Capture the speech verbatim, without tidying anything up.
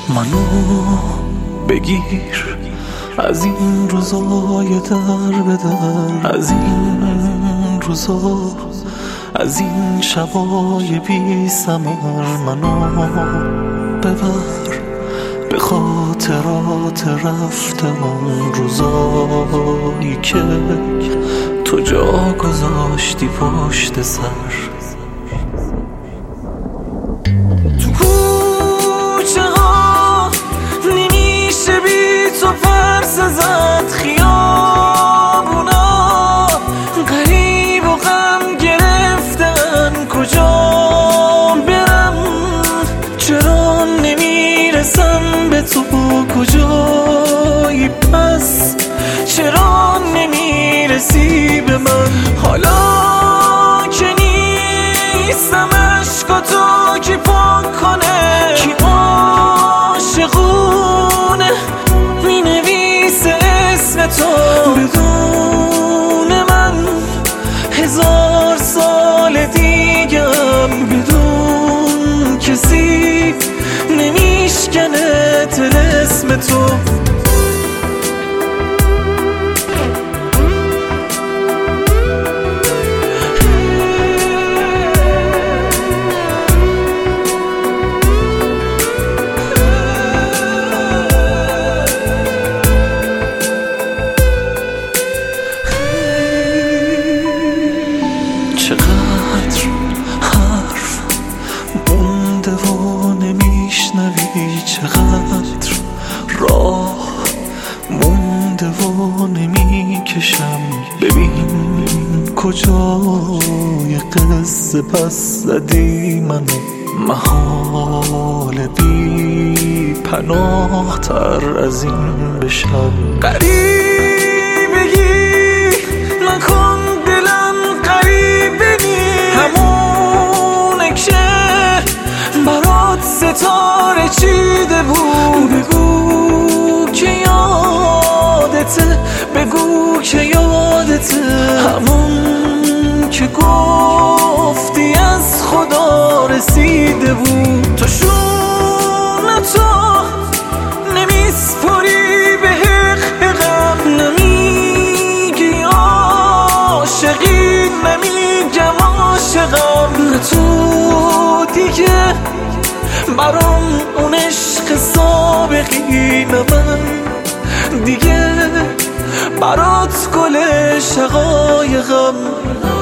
منو بگیر از این روزای در به در، از این روزا، از این شبای بی ثمر. منو ببر به خاطرات رفته اون روزایی که تو جا گذاشتی پشت سر. تو کوچه ها نمیشه بی تو پرس زد، خیابونا غریب و غم گرفتن، کجا برم چرا نمیرسم به تو، کجایی پس چرا نمیرسی به من. حالا که نیستم عشقاتو کی پاک کنه، کی عاشقونه مینویسه اسم تو بدون من. هزار سال دیگم بدون کسی نمیشکنه طلسم تو. چقدر حرف مونده و نمیشنوی، چقدر راه مونده و نمیکشم. ببین کجای قصه پس زدی منو، محال بی پناه تر از این بشم. غریبگی نکن دلم غریبه نی، همونه که برات ستاره چیده بود. بگو که یادته، بگو که یادته، همون که گفتی از خدا رسیده بود. تو شونه تو نمیسپری به حق غم، نمیگی عاشقی نمیگم عاشقم. نه تو دیگه برام اون عشق سابقی، نه من دیگه برات گل شقایقم.